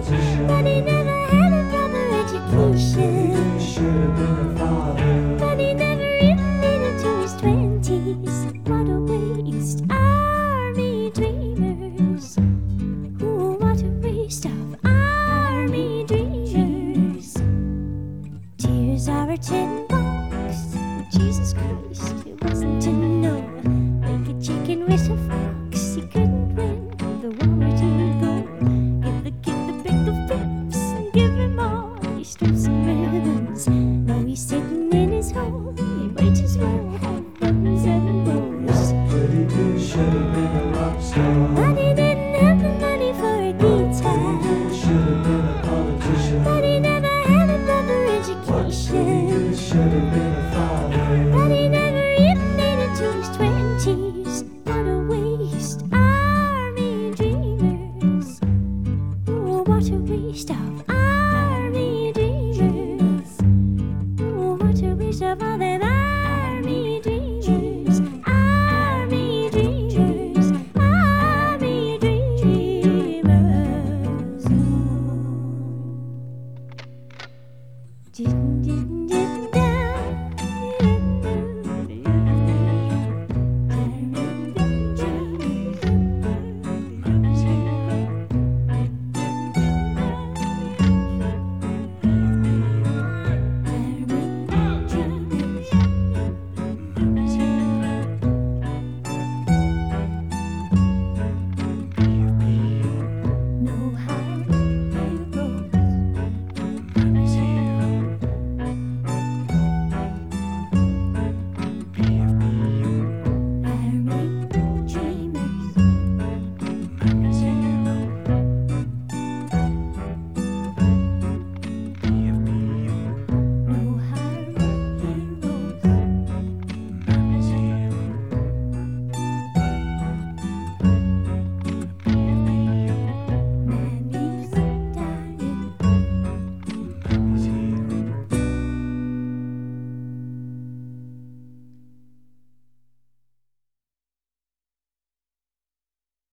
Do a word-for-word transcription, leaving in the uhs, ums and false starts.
politician. But he never had a proper education. He should have been a father. But he never even made it to his twenties. What a waste, army dreamers. Ooh, what a waste of army dreamers. Tears are a tin box. Jesus Christ, it wasn't to know. Like a chicken with a fox, he couldn't win the war to go. Give the kid the big of flips and give him all these strips and ribbons. Now he's sitting in his hole, he might as well have buttons and bows. But he did should have been a rock star. But he